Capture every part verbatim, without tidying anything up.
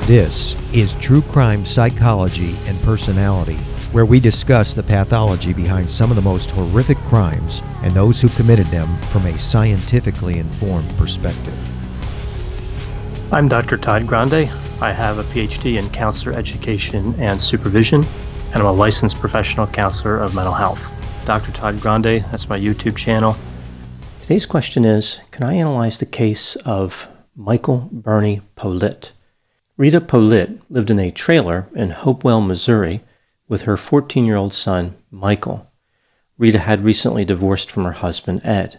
This is True Crime Psychology and Personality, where we discuss the pathology behind some of the most horrific crimes and those who committed them from a scientifically informed perspective. I'm Doctor Todd Grande. I have a P H D in counselor education and supervision, and I'm a licensed professional counselor of mental health. Doctor Todd Grande, that's my YouTube channel. Today's question is, can I analyze the case of Michael Bernie Politt? Rita Politt lived in a trailer in Hopewell, Missouri, with her fourteen-year-old son, Michael. Rita had recently divorced from her husband, Ed.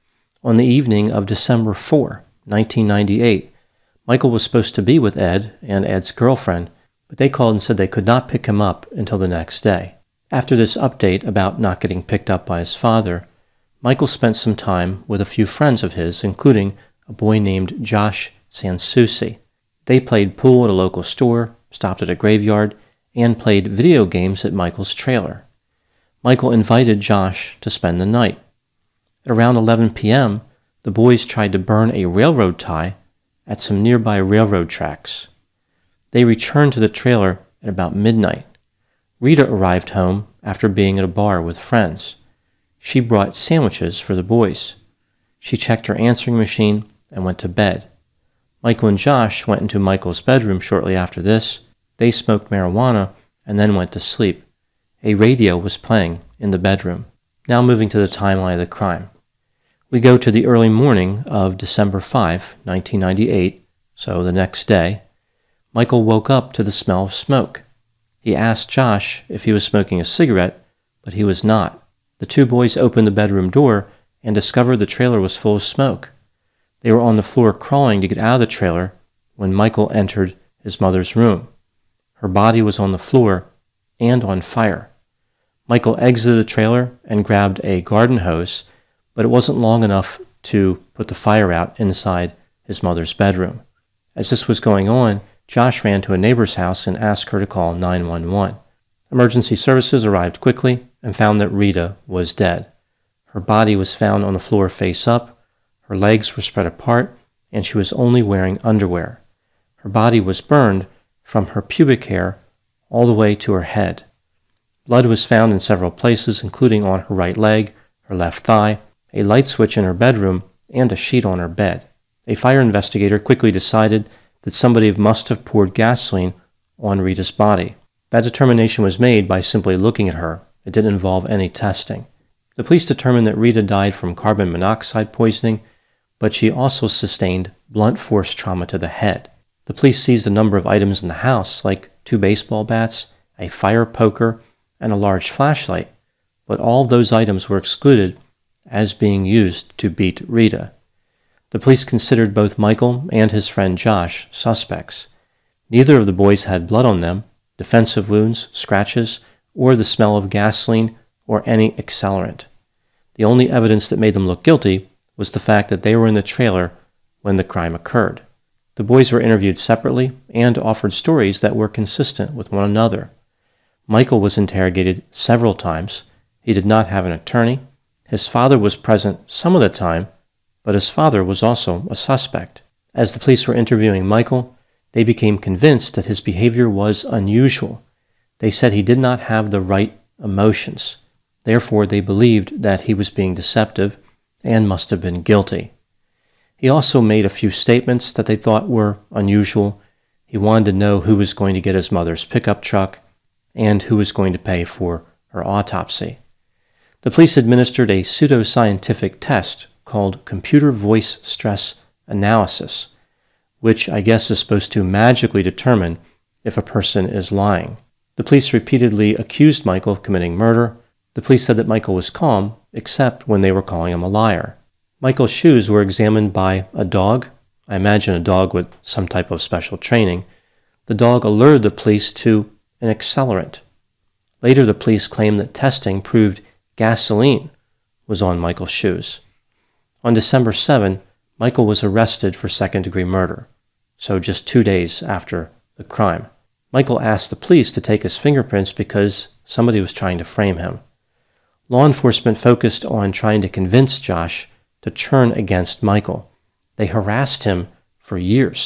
On the evening of December fourth, nineteen ninety-eight, Michael was supposed to be with Ed and Ed's girlfriend, but they called and said they could not pick him up until the next day. After this update about not getting picked up by his father, Michael spent some time with a few friends of his, including a boy named Josh Sansucci. They played pool at a local store, stopped at a graveyard, and played video games at Michael's trailer. Michael invited Josh to spend the night. At around eleven p.m., the boys tried to burn a railroad tie at some nearby railroad tracks. They returned to the trailer at about midnight. Rita arrived home after being at a bar with friends. She brought sandwiches for the boys. She checked her answering machine and went to bed. Michael and Josh went into Michael's bedroom shortly after this. They smoked marijuana and then went to sleep. A radio was playing in the bedroom. Now moving to the timeline of the crime. We go to the early morning of December fifth, nineteen ninety-eight, so the next day. Michael woke up to the smell of smoke. He asked Josh if he was smoking a cigarette, but he was not. The two boys opened the bedroom door and discovered the trailer was full of smoke. They were on the floor crawling to get out of the trailer when Michael entered his mother's room. Her body was on the floor and on fire. Michael exited the trailer and grabbed a garden hose, but it wasn't long enough to put the fire out inside his mother's bedroom. As this was going on, Josh ran to a neighbor's house and asked her to call nine one one. Emergency services arrived quickly and found that Rita was dead. Her body was found on the floor face up. Her legs were spread apart, and she was only wearing underwear. Her body was burned from her pubic hair all the way to her head. Blood was found in several places, including on her right leg, her left thigh, a light switch in her bedroom, and a sheet on her bed. A fire investigator quickly decided that somebody must have poured gasoline on Rita's body. That determination was made by simply looking at her. It didn't involve any testing. The police determined that Rita died from carbon monoxide poisoning, but she also sustained blunt force trauma to the head. The police seized a number of items in the house, like two baseball bats, a fire poker, and a large flashlight, but all of those items were excluded as being used to beat Rita. The police considered both Michael and his friend Josh suspects. Neither of the boys had blood on them, defensive wounds, scratches, or the smell of gasoline or any accelerant. The only evidence that made them look guilty was the fact that they were in the trailer when the crime occurred. The boys were interviewed separately and offered stories that were consistent with one another. Michael was interrogated several times. He did not have an attorney. His father was present some of the time, but his father was also a suspect. As the police were interviewing Michael, they became convinced that his behavior was unusual. They said he did not have the right emotions. Therefore, they believed that he was being deceptive and must have been guilty. He also made a few statements that they thought were unusual. He wanted to know who was going to get his mother's pickup truck and who was going to pay for her autopsy. The police administered a pseudoscientific test called computer voice stress analysis, which I guess is supposed to magically determine if a person is lying. The police repeatedly accused Michael of committing murder. The police said that Michael was calm, except when they were calling him a liar. Michael's shoes were examined by a dog. I imagine a dog with some type of special training. The dog alerted the police to an accelerant. Later, the police claimed that testing proved gasoline was on Michael's shoes. On December seventh, Michael was arrested for second-degree murder, so just two days after the crime. Michael asked the police to take his fingerprints because somebody was trying to frame him. Law enforcement focused on trying to convince Josh to turn against Michael. They harassed him for years.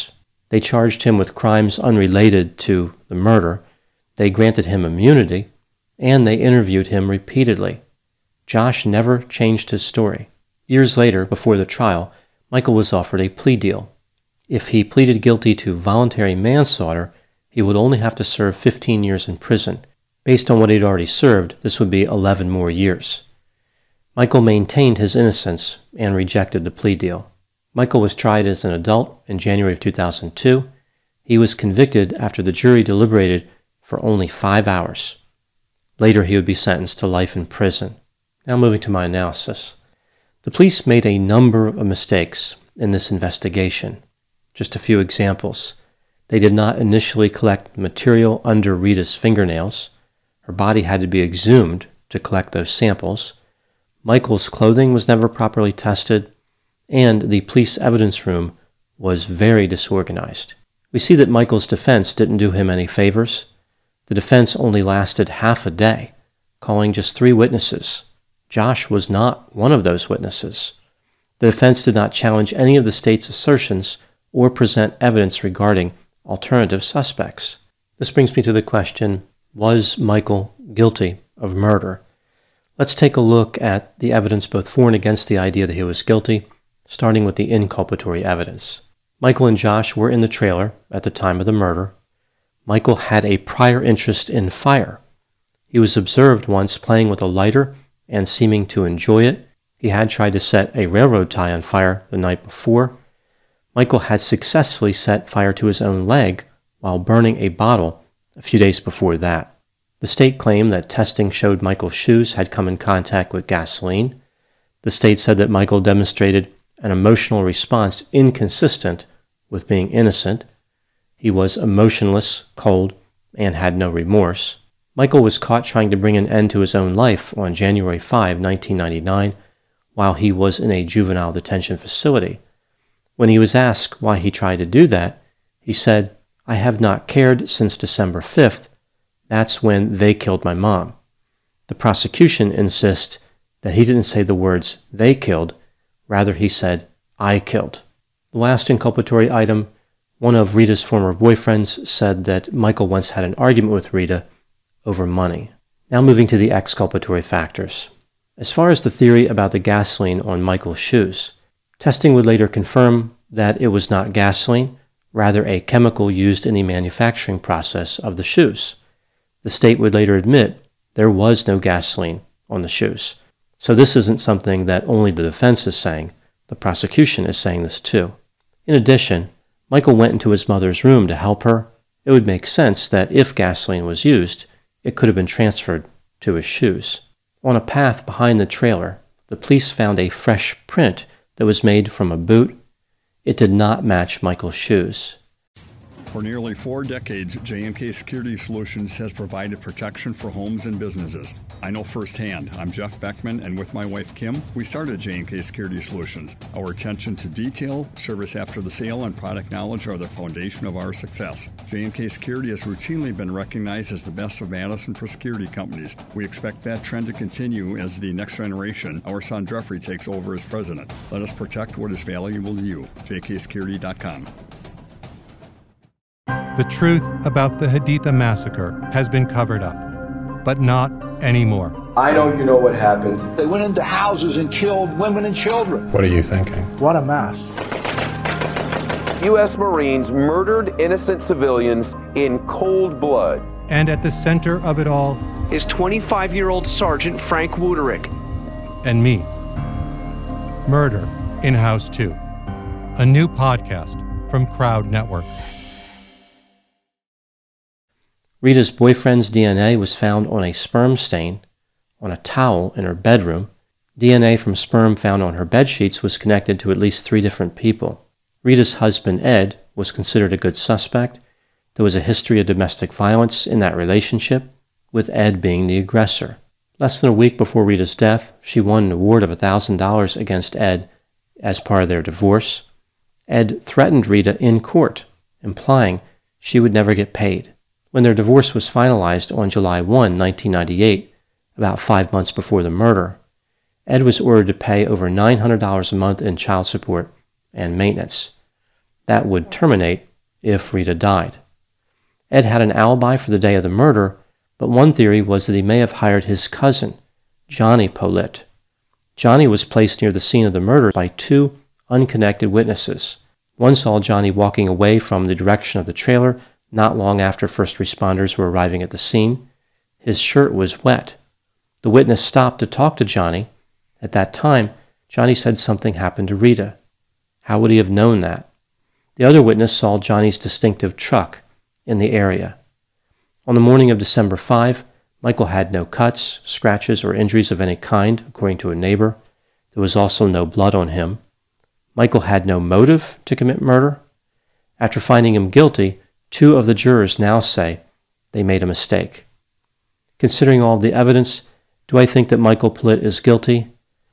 They charged him with crimes unrelated to the murder, they granted him immunity, and they interviewed him repeatedly. Josh never changed his story. Years later, before the trial, Michael was offered a plea deal. If he pleaded guilty to voluntary manslaughter, he would only have to serve fifteen years in prison. Based on what he'd already served, this would be eleven more years. Michael maintained his innocence and rejected the plea deal. Michael was tried as an adult in January of two thousand two. He was convicted after the jury deliberated for only five hours. Later, he would be sentenced to life in prison. Now moving to my analysis. The police made a number of mistakes in this investigation. Just a few examples. They did not initially collect material under Rita's fingernails. Her body had to be exhumed to collect those samples. Michael's clothing was never properly tested, and the police evidence room was very disorganized. We see that Michael's defense didn't do him any favors. The defense only lasted half a day, calling just three witnesses. Josh was not one of those witnesses. The defense did not challenge any of the state's assertions or present evidence regarding alternative suspects. This brings me to the question, was Michael guilty of murder? Let's take a look at the evidence both for and against the idea that he was guilty, starting with the inculpatory evidence. Michael and Josh were in the trailer at the time of the murder. Michael had a prior interest in fire. He was observed once playing with a lighter and seeming to enjoy it. He had tried to set a railroad tie on fire the night before. Michael had successfully set fire to his own leg while burning a bottle a few days before that. The state claimed that testing showed Michael's shoes had come in contact with gasoline. The state said that Michael demonstrated an emotional response inconsistent with being innocent. He was emotionless, cold, and had no remorse. Michael was caught trying to bring an end to his own life on January fifth, nineteen ninety-nine, while he was in a juvenile detention facility. When he was asked why he tried to do that, he said, "I have not cared since December fifth. That's when they killed my mom." The prosecution insists that he didn't say the words "they killed," rather he said, "I killed." The last inculpatory item, one of Rita's former boyfriends said that Michael once had an argument with Rita over money. Now moving to the exculpatory factors. As far as the theory about the gasoline on Michael's shoes, testing would later confirm that it was not gasoline, rather a chemical used in the manufacturing process of the shoes. The state would later admit there was no gasoline on the shoes. So this isn't something that only the defense is saying. The prosecution is saying this too. In addition, Michael went into his mother's room to help her. It would make sense that if gasoline was used, it could have been transferred to his shoes. On a path behind the trailer, the police found a fresh print that was made from a boot. It did not match Michael's shoes. For nearly four decades, J and K Security Solutions has provided protection for homes and businesses. I know firsthand. I'm Jeff Beckman, and with my wife Kim, we started J and K Security Solutions. Our attention to detail, service after the sale, and product knowledge are the foundation of our success. J and K Security has routinely been recognized as the best of Madison for security companies. We expect that trend to continue as the next generation, our son Jeffrey, takes over as president. Let us protect what is valuable to you. J K security dot com. The truth about the Haditha massacre has been covered up, but not anymore. I know you know what happened. They went into houses and killed women and children. What are you thinking? What a mess. U S Marines murdered innocent civilians in cold blood. And at the center of it all is twenty-five-year-old Sergeant Frank Wuterich. And me. Murder in House two. A new podcast from Crowd Network. Rita's boyfriend's D N A was found on a sperm stain on a towel in her bedroom. D N A from sperm found on her bedsheets was connected to at least three different people. Rita's husband, Ed, was considered a good suspect. There was a history of domestic violence in that relationship, with Ed being the aggressor. Less than a week before Rita's death, she won an award of one thousand dollars against Ed as part of their divorce. Ed threatened Rita in court, implying she would never get paid. When their divorce was finalized on July first, nineteen ninety-eight, about five months before the murder, Ed was ordered to pay over nine hundred dollars a month in child support and maintenance. That would terminate if Rita died. Ed had an alibi for the day of the murder, but one theory was that he may have hired his cousin, Johnny Politt. Johnny was placed near the scene of the murder by two unconnected witnesses. One saw Johnny walking away from the direction of the trailer not long after first responders were arriving at the scene. His shirt was wet. The witness stopped to talk to Johnny. At that time, Johnny said something happened to Rita. How would he have known that? The other witness saw Johnny's distinctive truck in the area. On the morning of December fifth, Michael had no cuts, scratches, or injuries of any kind, according to a neighbor. There was also no blood on him. Michael had no motive to commit murder. After finding him guilty, two of the jurors now say they made a mistake. Considering all the evidence, do I think that Michael Politt is guilty?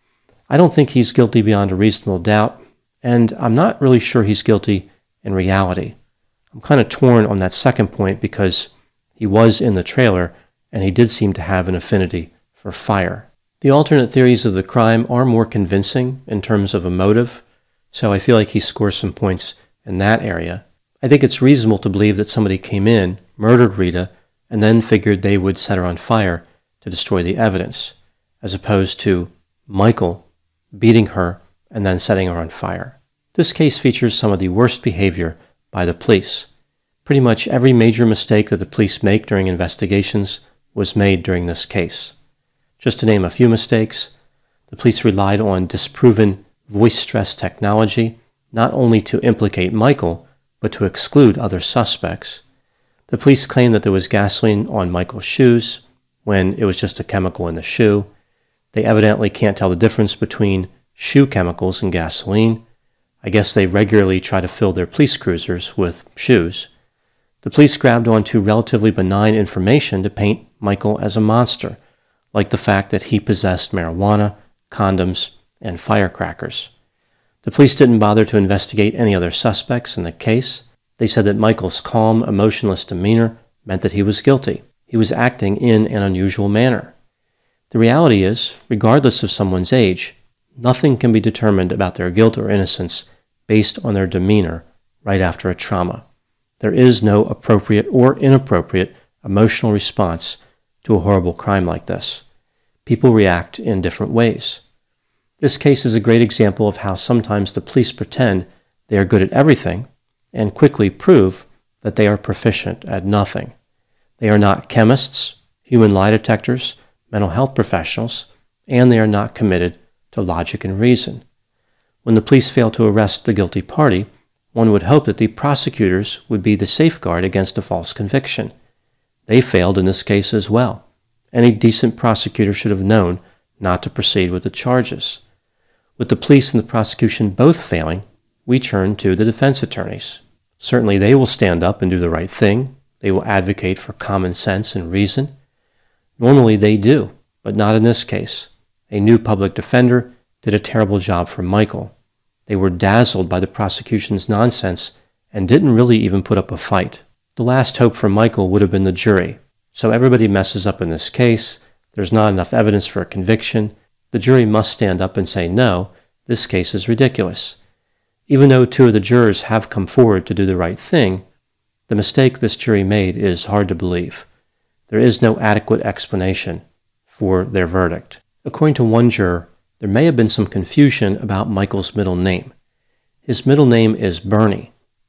I don't think he's guilty beyond a reasonable doubt, and I'm not really sure he's guilty in reality. I'm kind of torn on that second point because he was in the trailer and he did seem to have an affinity for fire. The alternate theories of the crime are more convincing in terms of a motive, so I feel like he scores some points in that area. I think it's reasonable to believe that somebody came in, murdered Rita, and then figured they would set her on fire to destroy the evidence, as opposed to Michael beating her and then setting her on fire. This case features some of the worst behavior by the police. Pretty much every major mistake that the police make during investigations was made during this case. Just to name a few mistakes, the police relied on disproven voice stress technology, not only to implicate Michael, but to exclude other suspects. The police claimed that there was gasoline on Michael's shoes, when it was just a chemical in the shoe. They evidently can't tell the difference between shoe chemicals and gasoline. I guess they regularly try to fill their police cruisers with shoes. The police grabbed onto relatively benign information to paint Michael as a monster, like the fact that he possessed marijuana, condoms, and firecrackers. The police didn't bother to investigate any other suspects in the case. They said that Michael's calm, emotionless demeanor meant that he was guilty. He was acting in an unusual manner. The reality is, regardless of someone's age, nothing can be determined about their guilt or innocence based on their demeanor right after a trauma. There is no appropriate or inappropriate emotional response to a horrible crime like this. People react in different ways. This case is a great example of how sometimes the police pretend they are good at everything and quickly prove that they are proficient at nothing. They are not chemists, human lie detectors, mental health professionals, and they are not committed to logic and reason. When the police fail to arrest the guilty party, one would hope that the prosecutors would be the safeguard against a false conviction. They failed in this case as well. Any decent prosecutor should have known not to proceed with the charges. With the police and the prosecution both failing, we turn to the defense attorneys. Certainly they will stand up and do the right thing. They will advocate for common sense and reason. Normally they do, but not in this case. A new public defender did a terrible job for Michael. They were dazzled by the prosecution's nonsense and didn't really even put up a fight. The last hope for Michael would have been the jury. So everybody messes up in this case. There's not enough evidence for a conviction. The jury must stand up and say, no, this case is ridiculous. Even though two of the jurors have come forward to do the right thing, the mistake this jury made is hard to believe. There is no adequate explanation for their verdict. According to one juror, there may have been some confusion about Michael's middle name. His middle name is Bernie,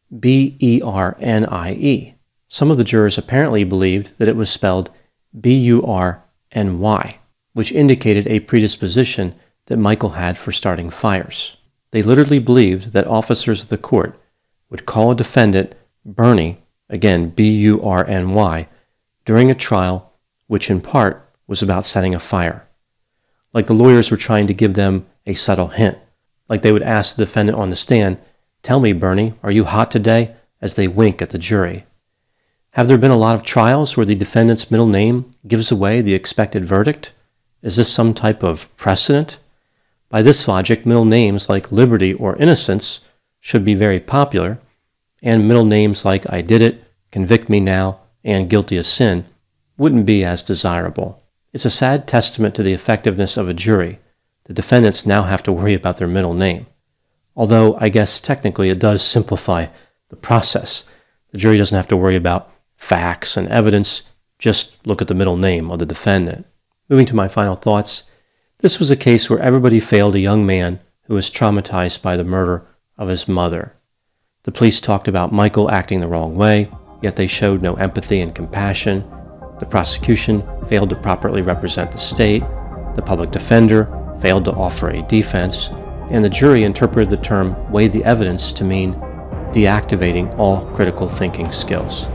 B E R N I E. Some of the jurors apparently believed that it was spelled B U R N Y, which indicated a predisposition that Michael had for starting fires. They literally believed that officers of the court would call a defendant Bernie, again B U R N Y, during a trial which in part was about setting a fire. Like the lawyers were trying to give them a subtle hint, like they would ask the defendant on the stand, "Tell me, Bernie, are you hot today?" as they wink at the jury. Have there been a lot of trials where the defendant's middle name gives away the expected verdict? Is this some type of precedent? By this logic, middle names like Liberty or Innocence should be very popular, and middle names like I Did It, Convict Me Now, and Guilty as Sin wouldn't be as desirable. It's a sad testament to the effectiveness of a jury. The defendants now have to worry about their middle name. Although I guess technically it does simplify the process. The jury doesn't have to worry about facts and evidence. Just look at the middle name of the defendant. Moving to my final thoughts, this was a case where everybody failed a young man who was traumatized by the murder of his mother. The police talked about Michael acting the wrong way, yet they showed no empathy and compassion. The prosecution failed to properly represent the state. The public defender failed to offer a defense. And the jury interpreted the term weigh the evidence to mean deactivating all critical thinking skills.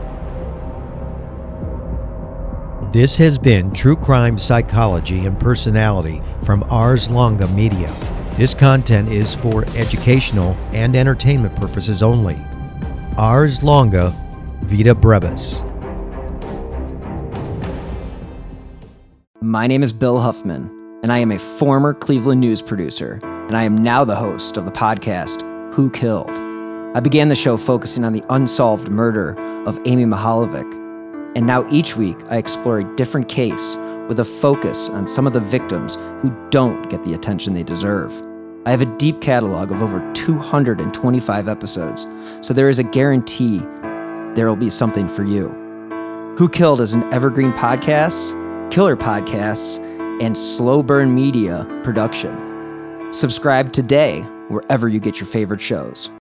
This has been True Crime Psychology and Personality from Ars Longa Media. This content is for educational and entertainment purposes only. Ars Longa Vita Brevis. My name is Bill Huffman, and I am a former Cleveland news producer, and I am now the host of the podcast, Who Killed? I began the show focusing on the unsolved murder of Amy Mihaljevic, and now each week I explore a different case with a focus on some of the victims who don't get the attention they deserve. I have a deep catalog of over two hundred twenty-five episodes, so there is a guarantee there will be something for you. Who Killed is an evergreen podcasts, killer podcasts, and slow burn media production. Subscribe today wherever you get your favorite shows.